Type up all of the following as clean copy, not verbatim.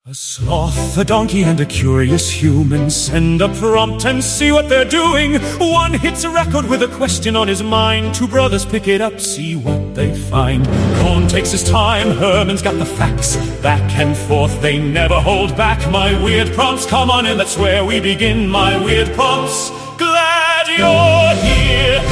A sloth, a donkey, and a curious human send a prompt and see what they're doing. One hits a record with a question on his mind. Two brothers pick it up, see what they find. Cohn takes his time, Herman's got the facts. Back and forth, they never hold back. My weird prompts, come on in, that's where we begin. My weird prompts, glad you're here.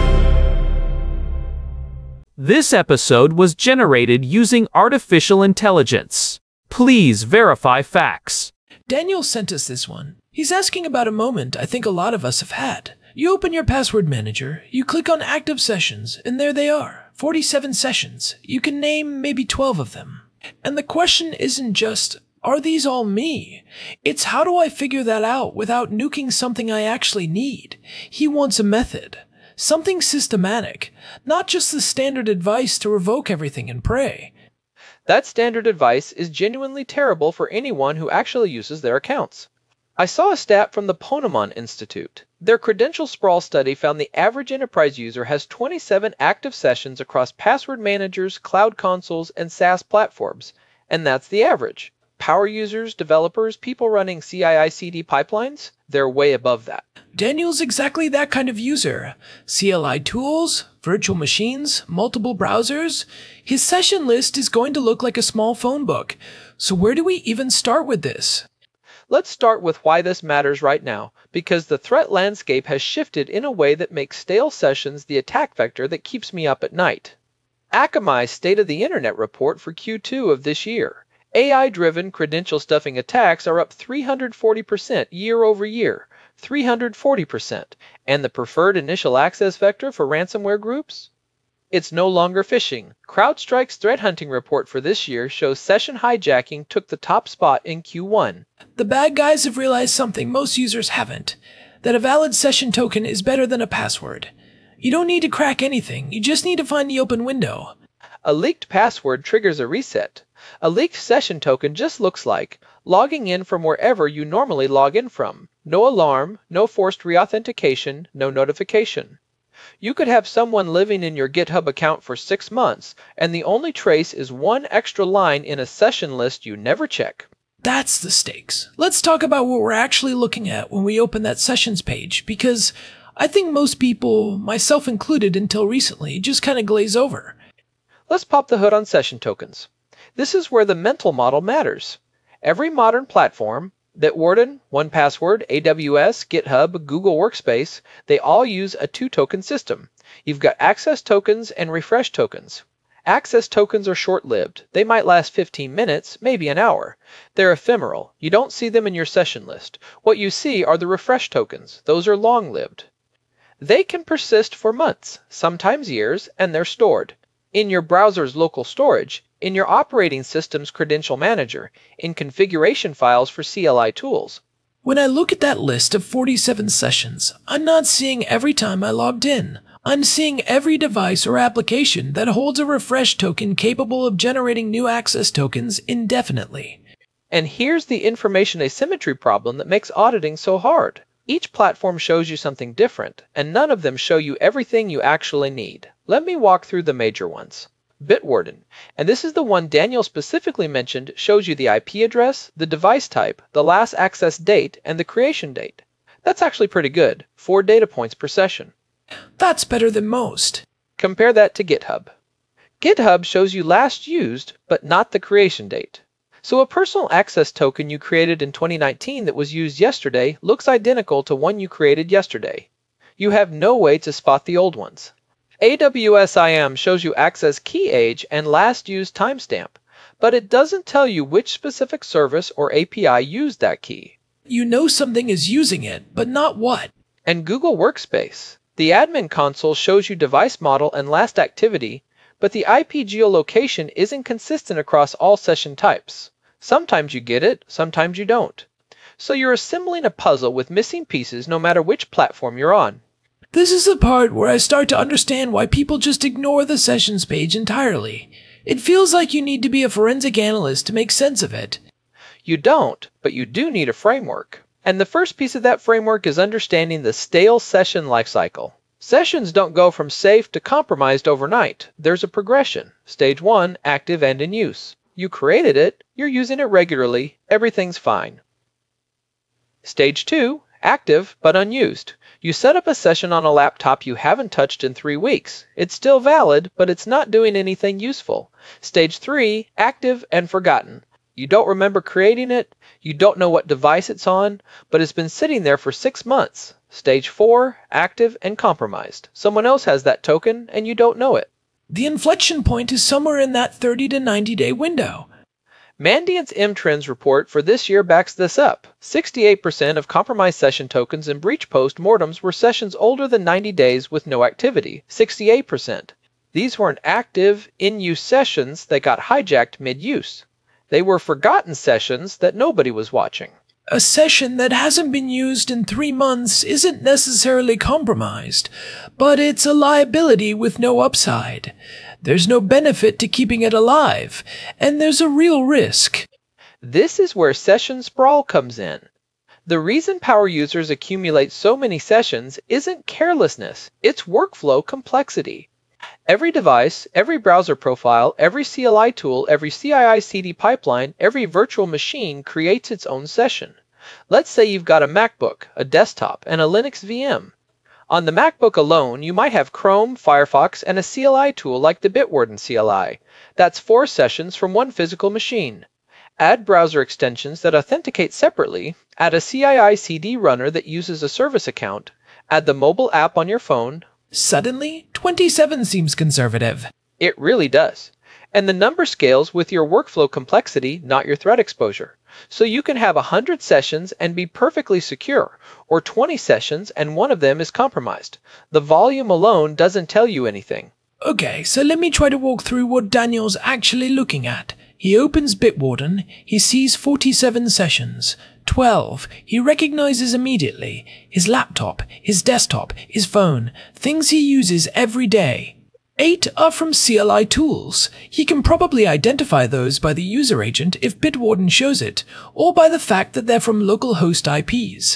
This episode was generated using artificial intelligence. Please verify facts. Daniel sent us this one. He's asking about a moment I think a lot of us have had. You open your password manager, you click on active sessions, and there they are. 47 sessions. You can name maybe 12 of them. And the question isn't just, are these all me? It's how do I figure that out without nuking something I actually need? He wants a method. Something systematic. Not just the standard advice to revoke everything and pray. That standard advice is genuinely terrible for anyone who actually uses their accounts. I saw a stat from the Ponemon Institute. Their credential sprawl study found the average enterprise user has 27 active sessions across password managers, cloud consoles, and SaaS platforms, and that's the average. Power users, developers, people running CI/CD pipelines, they're way above that. Daniel's exactly that kind of user. CLI tools, virtual machines, multiple browsers. His session list is going to look like a small phone book. So where do we even start with this? Let's start with why this matters right now, because the threat landscape has shifted in a way that makes stale sessions the attack vector that keeps me up at night. Akamai's State of the Internet report for Q2 of this year. AI-driven credential stuffing attacks are up 340% year over year, 340%, and the preferred initial access vector for ransomware groups? It's no longer phishing. CrowdStrike's threat hunting report for this year shows session hijacking took the top spot in Q1. The bad guys have realized something most users haven't, that a valid session token is better than a password. You don't need to crack anything, you just need to find the open window. A leaked password triggers a reset. A leaked session token just looks like logging in from wherever you normally log in from. No alarm, no forced reauthentication, no notification. You could have someone living in your GitHub account for 6 months, and the only trace is one extra line in a session list you never check. That's the stakes. Let's talk about what we're actually looking at when we open that sessions page, because I think most people, myself included until recently, just kind of glaze over. Let's pop the hood on session tokens. This is where the mental model matters. Every modern platform, Bitwarden, 1Password, AWS, GitHub, Google Workspace, they all use a two-token system. You've got access tokens and refresh tokens. Access tokens are short-lived. They might last 15 minutes, maybe an hour. They're ephemeral. You don't see them in your session list. What you see are the refresh tokens. Those are long-lived. They can persist for months, sometimes years, and they're stored in your browser's local storage, in your operating system's credential manager, in configuration files for CLI tools. When I look at that list of 47 sessions, I'm not seeing every time I logged in. I'm seeing every device or application that holds a refresh token capable of generating new access tokens indefinitely. And here's the information asymmetry problem that makes auditing so hard. Each platform shows you something different, and none of them show you everything you actually need. Let me walk through the major ones. Bitwarden, and this is the one Daniel specifically mentioned, shows you the IP address, the device type, the last access date, and the creation date. That's actually pretty good, 4 data points per session. That's better than most. Compare that to GitHub. GitHub shows you last used, but not the creation date. So a personal access token you created in 2019 that was used yesterday looks identical to one you created yesterday. You have no way to spot the old ones. AWS IAM shows you access key age and last used timestamp, but it doesn't tell you which specific service or API used that key. You know something is using it, but not what. And Google Workspace. The admin console shows you device model and last activity, but the IP geolocation isn't consistent across all session types. Sometimes you get it, sometimes you don't. So you're assembling a puzzle with missing pieces no matter which platform you're on. This is the part where I start to understand why people just ignore the sessions page entirely. It feels like you need to be a forensic analyst to make sense of it. You don't, but you do need a framework. And the first piece of that framework is understanding the stale session lifecycle. Sessions don't go from safe to compromised overnight. There's a progression. Stage 1, active and in use. You created it, you're using it regularly, everything's fine. Stage 2, active but unused. You set up a session on a laptop you haven't touched in 3 weeks. It's still valid, but it's not doing anything useful. Stage 3, active and forgotten. You don't remember creating it, you don't know what device it's on, but it's been sitting there for 6 months. Stage 4, active and compromised. Someone else has that token and you don't know it. The inflection point is somewhere in that 30 to 90 day window. Mandiant's M-Trends report for this year backs this up. 68% of compromised session tokens in breach post-mortems were sessions older than 90 days with no activity, 68%. These weren't active, in-use sessions that got hijacked mid-use. They were forgotten sessions that nobody was watching. A session that hasn't been used in 3 months isn't necessarily compromised, but it's a liability with no upside. There's no benefit to keeping it alive, and there's a real risk. This is where session sprawl comes in. The reason power users accumulate so many sessions isn't carelessness, it's workflow complexity. Every device, every browser profile, every CLI tool, every CI/CD pipeline, every virtual machine creates its own session. Let's say you've got a MacBook, a desktop, and a Linux VM. On the MacBook alone, you might have Chrome, Firefox, and a CLI tool like the Bitwarden CLI. That's 4 sessions from one physical machine. Add browser extensions that authenticate separately, add a CI/CD runner that uses a service account, add the mobile app on your phone. Suddenly, 27 seems conservative. It really does. And the number scales with your workflow complexity, not your threat exposure. So you can have 100 sessions and be perfectly secure, or 20 sessions and one of them is compromised. The volume alone doesn't tell you anything. Okay, so let me try to walk through what Daniel's actually looking at. He opens Bitwarden, he sees 47 sessions. 12 he recognizes immediately. His laptop, his desktop, his phone, things he uses every day. 8 are from CLI tools. He can probably identify those by the user agent if Bitwarden shows it, or by the fact that they're from localhost IPs.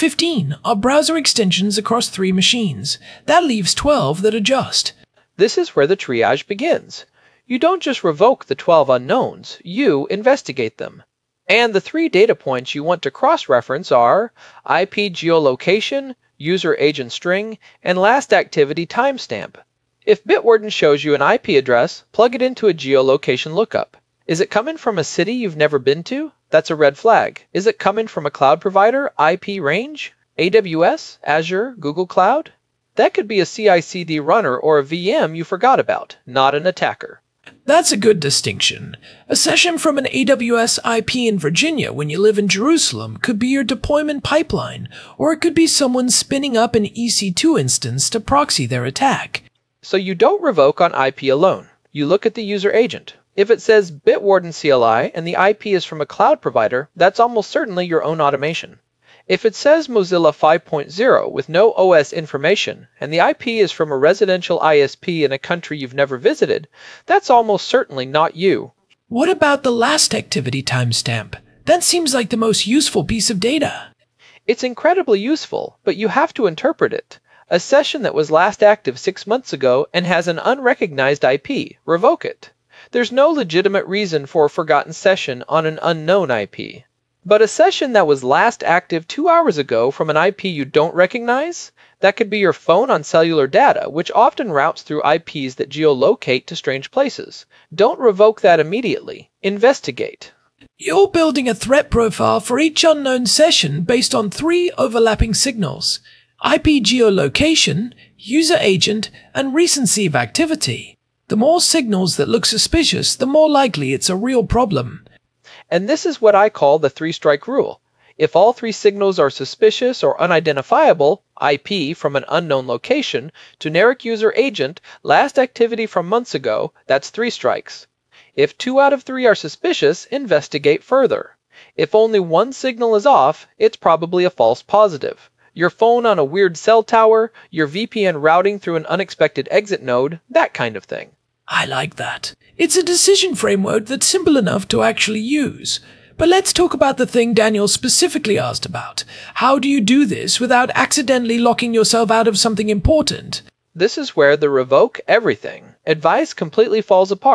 15 are browser extensions across 3 machines. That leaves 12 that are just. This is where the triage begins. You don't just revoke the 12 unknowns, you investigate them. And the 3 data points you want to cross-reference are IP geolocation, user agent string, and last activity timestamp. If Bitwarden shows you an IP address, plug it into a geolocation lookup. Is it coming from a city you've never been to? That's a red flag. Is it coming from a cloud provider, IP range, AWS, Azure, Google Cloud? That could be a CI/CD runner or a VM you forgot about, not an attacker. That's a good distinction. A session from an AWS IP in Virginia when you live in Jerusalem could be your deployment pipeline, or it could be someone spinning up an EC2 instance to proxy their attack. So you don't revoke on IP alone. You look at the user agent. If it says Bitwarden CLI and the IP is from a cloud provider, that's almost certainly your own automation. If it says Mozilla 5.0 with no OS information, and the IP is from a residential ISP in a country you've never visited, that's almost certainly not you. What about the last activity timestamp? That seems like the most useful piece of data. It's incredibly useful, but you have to interpret it. A session that was last active 6 months ago and has an unrecognized IP, revoke it. There's no legitimate reason for a forgotten session on an unknown IP. But a session that was last active 2 hours ago from an IP you don't recognize? That could be your phone on cellular data, which often routes through IPs that geolocate to strange places. Don't revoke that immediately. Investigate. You're building a threat profile for each unknown session based on 3 overlapping signals: IP geolocation, user agent, and recency of activity. The more signals that look suspicious, the more likely it's a real problem. And this is what I call the 3-strike rule. If all 3 signals are suspicious or unidentifiable, IP from an unknown location, generic user agent, last activity from months ago, that's 3 strikes. If 2 out of 3 are suspicious, investigate further. If only 1 signal is off, it's probably a false positive. Your phone on a weird cell tower, your VPN routing through an unexpected exit node, that kind of thing. I like that. It's a decision framework that's simple enough to actually use. But let's talk about the thing Daniel specifically asked about. How do you do this without accidentally locking yourself out of something important? This is where the revoke everything advice completely falls apart.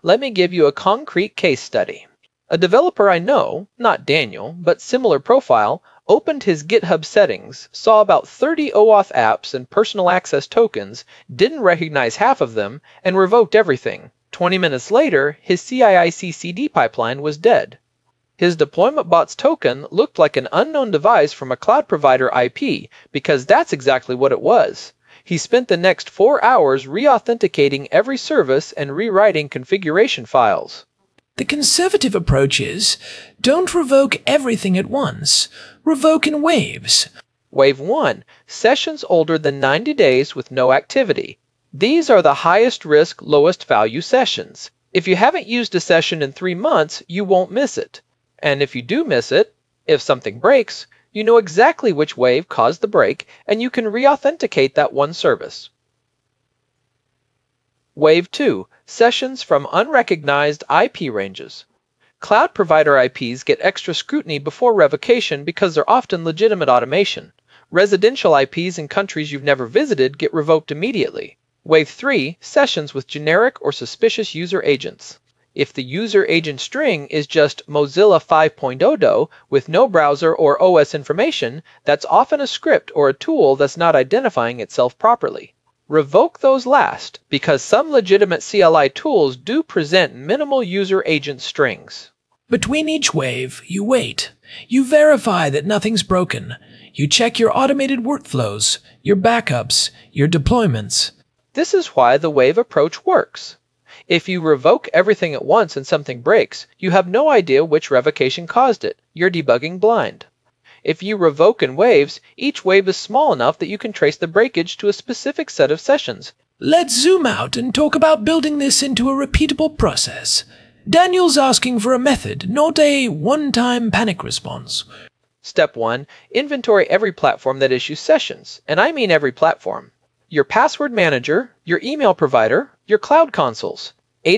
Let me give you a concrete case study. A developer I know, not Daniel, but similar profile, opened his GitHub settings, saw about 30 OAuth apps and personal access tokens, didn't recognize half of them, and revoked everything. 20 minutes later, his CI/CD pipeline was dead. His deployment bot's token looked like an unknown device from a cloud provider IP, because that's exactly what it was. He spent the next 4 hours re-authenticating every service and rewriting configuration files. The conservative approach is, don't revoke everything at once. Revoke in waves. Wave 1. Sessions older than 90 days with no activity. These are the highest risk, lowest value sessions. If you haven't used a session in 3 months, you won't miss it. And if you do miss it, if something breaks, you know exactly which wave caused the break, and you can re-authenticate that one service. Wave 2. Sessions from unrecognized IP ranges. Cloud provider IPs get extra scrutiny before revocation because they're often legitimate automation. Residential IPs in countries you've never visited get revoked immediately. Wave 3. Sessions with generic or suspicious user agents. If the user agent string is just Mozilla 5.0 with no browser or OS information, that's often a script or a tool that's not identifying itself properly. Revoke those last, because some legitimate CLI tools do present minimal user agent strings. Between each wave, you wait. You verify that nothing's broken. You check your automated workflows, your backups, your deployments. This is why the wave approach works. If you revoke everything at once and something breaks, you have no idea which revocation caused it. You're debugging blind. If you revoke in waves, each wave is small enough that you can trace the breakage to a specific set of sessions. Let's zoom out and talk about building this into a repeatable process. Daniel's asking for a method, not a one-time panic response. Step 1. Inventory every platform that issues sessions, and I mean every platform. Your password manager, your email provider, your cloud consoles,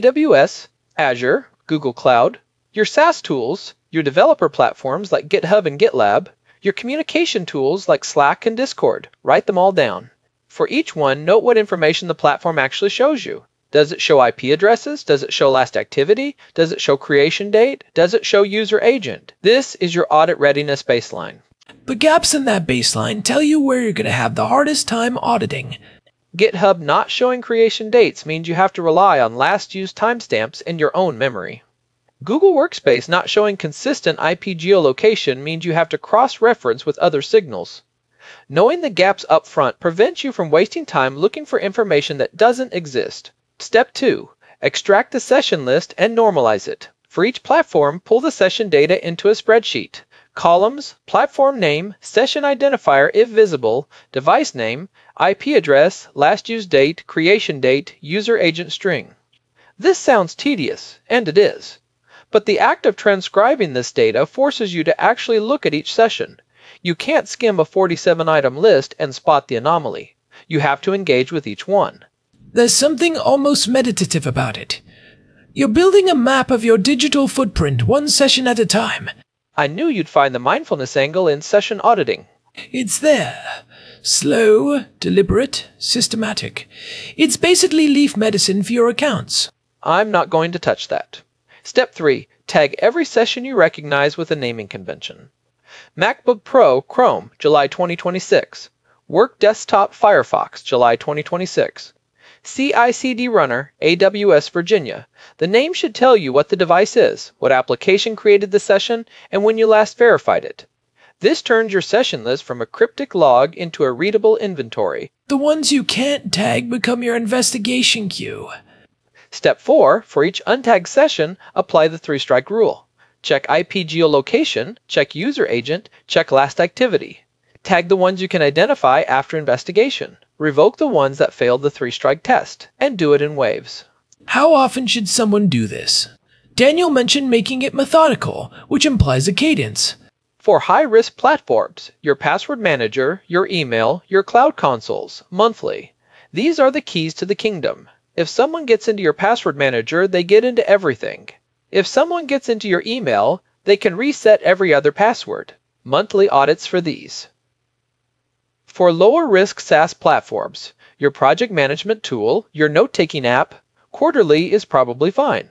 AWS, Azure, Google Cloud, your SaaS tools, your developer platforms like GitHub and GitLab, your communication tools like Slack and Discord. Write them all down. For each one, note what information the platform actually shows you. Does it show IP addresses? Does it show last activity? Does it show creation date? Does it show user agent? This is your audit readiness baseline. The gaps in that baseline tell you where you're going to have the hardest time auditing. GitHub not showing creation dates means you have to rely on last used timestamps in your own memory. Google Workspace not showing consistent IP geolocation means you have to cross-reference with other signals. Knowing the gaps up front prevents you from wasting time looking for information that doesn't exist. Step 2. Extract the session list and normalize it. For each platform, pull the session data into a spreadsheet. Columns, platform name, session identifier if visible, device name, IP address, last used date, creation date, user agent string. This sounds tedious, and it is. But the act of transcribing this data forces you to actually look at each session. You can't skim a 47-item list and spot the anomaly. You have to engage with each one. There's something almost meditative about it. You're building a map of your digital footprint one session at a time. I knew you'd find the mindfulness angle in session auditing. It's there. Slow, deliberate, systematic. It's basically leaf medicine for your accounts. I'm not going to touch that. Step 3. Tag every session you recognize with a naming convention. MacBook Pro Chrome, July 2026. Work Desktop Firefox, July 2026. CI/CD Runner, AWS Virginia. The name should tell you what the device is, what application created the session, and when you last verified it. This turns your session list from a cryptic log into a readable inventory. The ones you can't tag become your investigation queue. Step 4. For each untagged session, apply the 3-strike rule. Check IP geolocation, check user agent, check last activity. Tag the ones you can identify after investigation. Revoke the ones that failed the 3-strike test, and do it in waves. How often should someone do this? Daniel mentioned making it methodical, which implies a cadence. For high-risk platforms, your password manager, your email, your cloud consoles, monthly. These are the keys to the kingdom. If someone gets into your password manager, they get into everything. If someone gets into your email, they can reset every other password. Monthly audits for these. For lower-risk SaaS platforms, your project management tool, your note-taking app, quarterly is probably fine.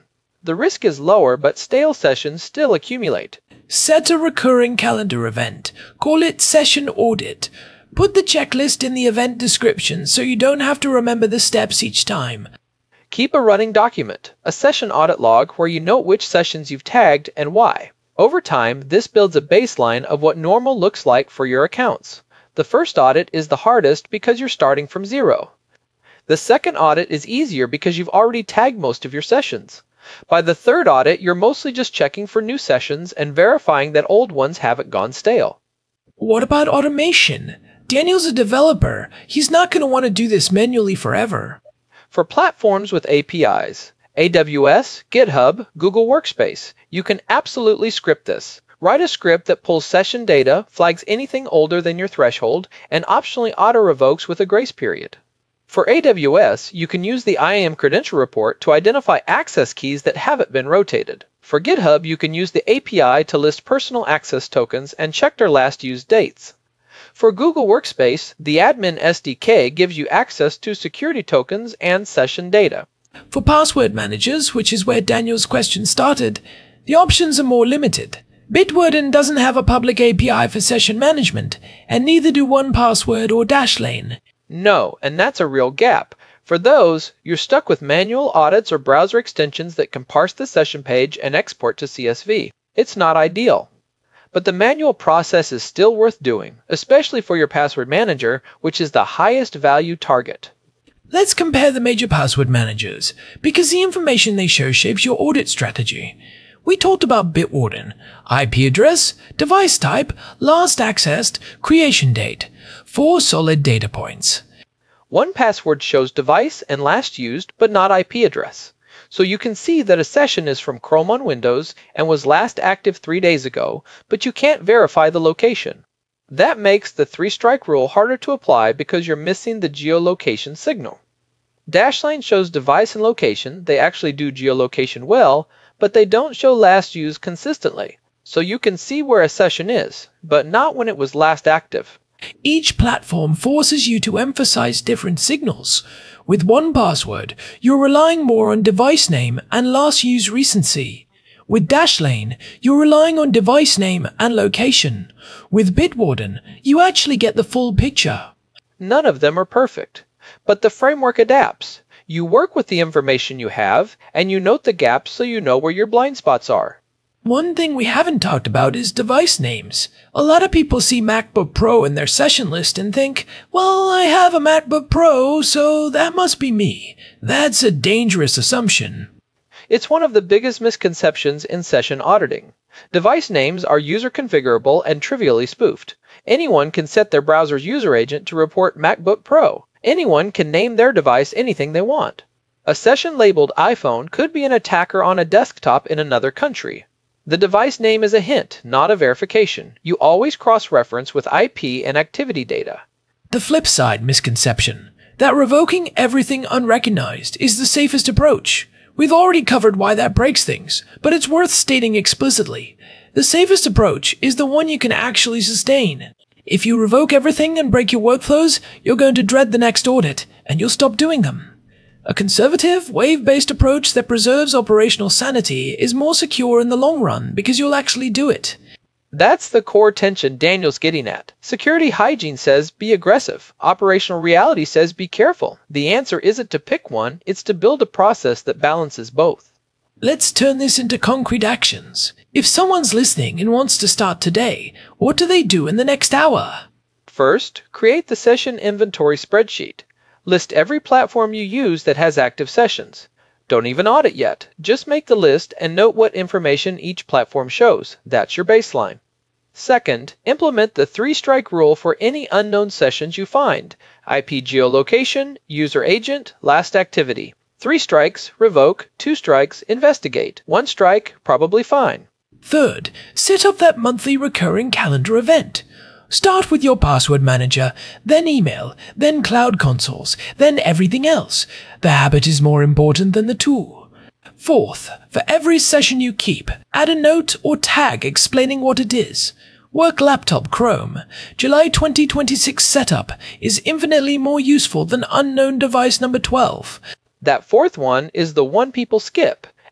The risk is lower, but stale sessions still accumulate. Set a recurring calendar event. Call it Session Audit. Put the checklist in the event description so you don't have to remember the steps each time. Keep a running document, a session audit log where you note which sessions you've tagged and why. Over time, this builds a baseline of what normal looks like for your accounts. The first audit is the hardest because you're starting from zero. The second audit is easier because you've already tagged most of your sessions. By the third audit, you're mostly just checking for new sessions and verifying that old ones haven't gone stale. What about automation? Daniel's a developer. He's not going to want to do this manually forever. For platforms with APIs, AWS, GitHub, Google Workspace, you can absolutely script this. Write a script that pulls session data, flags anything older than your threshold, and optionally auto-revokes with a grace period. For AWS, you can use the IAM credential report to identify access keys that haven't been rotated. For GitHub, you can use the API to list personal access tokens and check their last used dates. For Google Workspace, the Admin SDK gives you access to security tokens and session data. For password managers, which is where Daniel's question started, the options are more limited. Bitwarden doesn't have a public API for session management, and neither do 1Password or Dashlane. No, and that's a real gap. For those, you're stuck with manual audits or browser extensions that can parse the session page and export to CSV. It's not ideal. But the manual process is still worth doing, especially for your password manager, which is the highest value target. Let's compare the major password managers, because the information they show shapes your audit strategy. We talked about Bitwarden, IP address, device type, last accessed, creation date. 4 solid data points. 1Password shows device and last used, but not IP address. So you can see that a session is from Chrome on Windows and was last active 3 days ago, but you can't verify the location. That makes the 3-strike rule harder to apply because you're missing the geolocation signal. Dashlane shows device and location. They actually do geolocation well, but they don't show last used consistently. So you can see where a session is, but not when it was last active. Each platform forces you to emphasize different signals. With 1Password, you're relying more on device name and last use recency. With Dashlane, you're relying on device name and location. With Bitwarden, you actually get the full picture. None of them are perfect, but the framework adapts. You work with the information you have, and you note the gaps so you know where your blind spots are. One thing we haven't talked about is device names. A lot of people see MacBook Pro in their session list and think, well, I have a MacBook Pro, so that must be me. That's a dangerous assumption. It's one of the biggest misconceptions in session auditing. Device names are user configurable and trivially spoofed. Anyone can set their browser's user agent to report MacBook Pro. Anyone can name their device anything they want. A session labeled iPhone could be an attacker on a desktop in another country. The device name is a hint, not a verification. You always cross-reference with IP and activity data. The flip side misconception, that revoking everything unrecognized is the safest approach. We've already covered why that breaks things, but it's worth stating explicitly. The safest approach is the one you can actually sustain. If you revoke everything and break your workflows, you're going to dread the next audit, and you'll stop doing them. A conservative, wave-based approach that preserves operational sanity is more secure in the long run because you'll actually do it. That's the core tension Daniel's getting at. Security hygiene says be aggressive. Operational reality says be careful. The answer isn't to pick one, it's to build a process that balances both. Let's turn this into concrete actions. If someone's listening and wants to start today, what do they do in the next hour? First, create the session inventory spreadsheet. List every platform you use that has active sessions. Don't even audit yet. Just make the list and note what information each platform shows. That's your baseline. Second, implement the 3-strike rule for any unknown sessions you find. IP geolocation, user agent, last activity. 3 strikes, revoke. 2 strikes, investigate. 1 strike, probably fine. Third, set up that monthly recurring calendar event. Start with your password manager, then email, then cloud consoles, then everything else. The habit is more important than the tool. Fourth, for every session you keep, add a note or tag explaining what it is. Work laptop Chrome. July 2026 setup is infinitely more useful than unknown device number 12. That fourth one is the one people skip.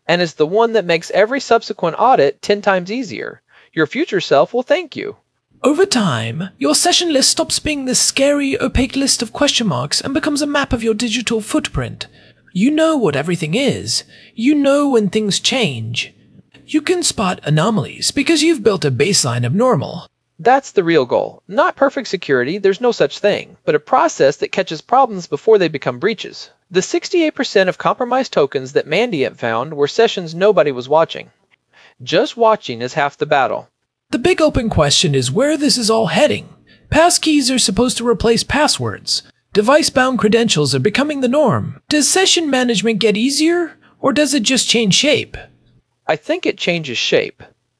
and is the one that makes every subsequent audit 10 times easier. Your future self will thank you. Over time, your session list stops being this scary, opaque list of question marks and becomes a map of your digital footprint. You know what everything is. You know when things change. You can spot anomalies because you've built a baseline of normal. That's the real goal. Not perfect security, there's no such thing, but a process that catches problems before they become breaches. The 68% of compromised tokens that Mandiant found were sessions nobody was watching. Just watching is half the battle. The big open question is where this is all heading. Passkeys are supposed to replace passwords. Device-bound credentials are becoming the norm. Does session management get easier, or does it just change shape? I think it changes shape.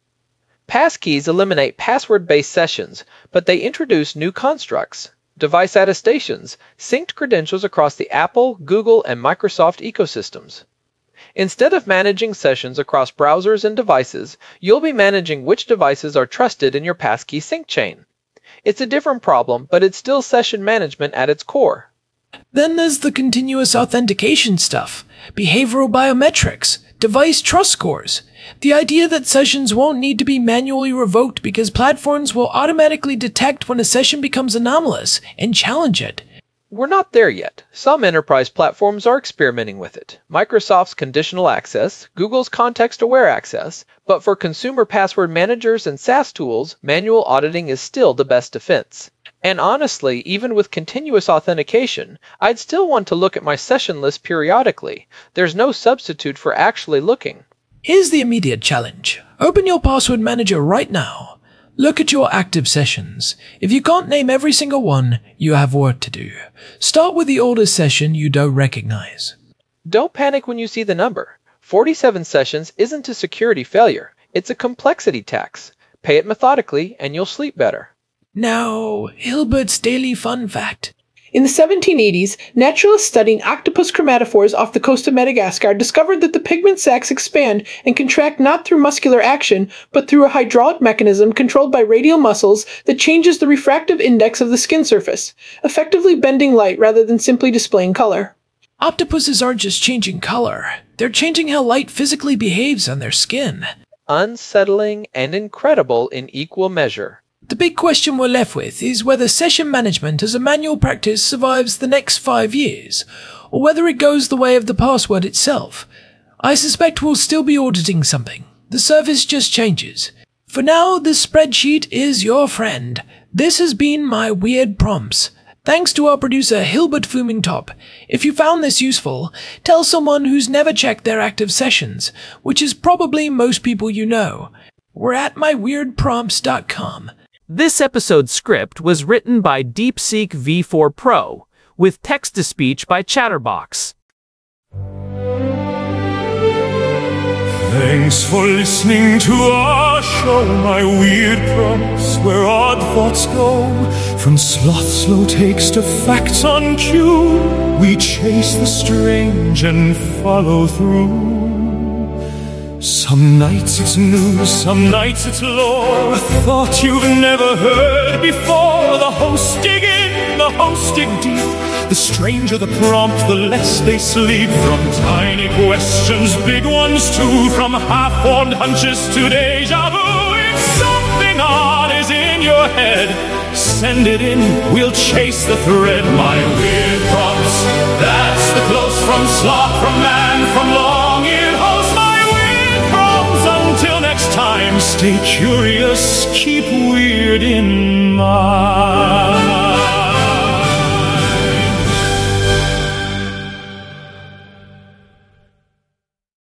Passkeys eliminate password-based sessions, but they introduce new constructs. Device attestations, synced credentials across the Apple, Google, and Microsoft ecosystems. Instead of managing sessions across browsers and devices, you'll be managing which devices are trusted in your passkey sync chain. It's a different problem, but it's still session management at its core. Then there's the continuous authentication stuff, behavioral biometrics, device trust scores. The idea that sessions won't need to be manually revoked because platforms will automatically detect when a session becomes anomalous and challenge it. We're not there yet. Some enterprise platforms are experimenting with it. Microsoft's conditional access, Google's context-aware access, but for consumer password managers and SaaS tools, manual auditing is still the best defense. And honestly, even with continuous authentication, I'd still want to look at my session list periodically. There's no substitute for actually looking. Here's the immediate challenge. Open your password manager right now. Look at your active sessions. If you can't name every single one, you have work to do. Start with the oldest session you don't recognize. Don't panic when you see the number. 47 sessions isn't a security failure. It's a complexity tax. Pay it methodically and you'll sleep better. Now, Hilbert's daily fun fact. In the 1780s, naturalists studying octopus chromatophores off the coast of Madagascar discovered that the pigment sacs expand and contract not through muscular action, but through a hydraulic mechanism controlled by radial muscles that changes the refractive index of the skin surface, effectively bending light rather than simply displaying color. Octopuses aren't just changing color. They're changing how light physically behaves on their skin. Unsettling and incredible in equal measure. The big question we're left with is whether session management as a manual practice survives the next 5 years, or whether it goes the way of the password itself. I suspect we'll still be auditing something. The service just changes. For now, this spreadsheet is your friend. This has been my weird prompts. Thanks to our producer Hilbert Flumingtop. If you found this useful, tell someone who's never checked their active sessions, which is probably most people you know. We're at myweirdprompts.com. This episode's script was written by DeepSeek V4 Pro, with text-to-speech by Chatterbox. Thanks for listening to our show, My Weird Prompts, where odd thoughts go. From sloth slow takes to facts on cue, we chase the strange and follow through. Some nights it's news, some nights it's lore, a thought you've never heard before. The hosts dig in, the hosts dig deep. The stranger the prompt, the less they sleep. From tiny questions, big ones too. From half-formed hunches to deja vu. If something odd is in your head, send it in, we'll chase the thread. My weird prompts, that's the close from sloth, from man, from long-eared host. My weird prompts, until next time, stay curious, keep weird in mind.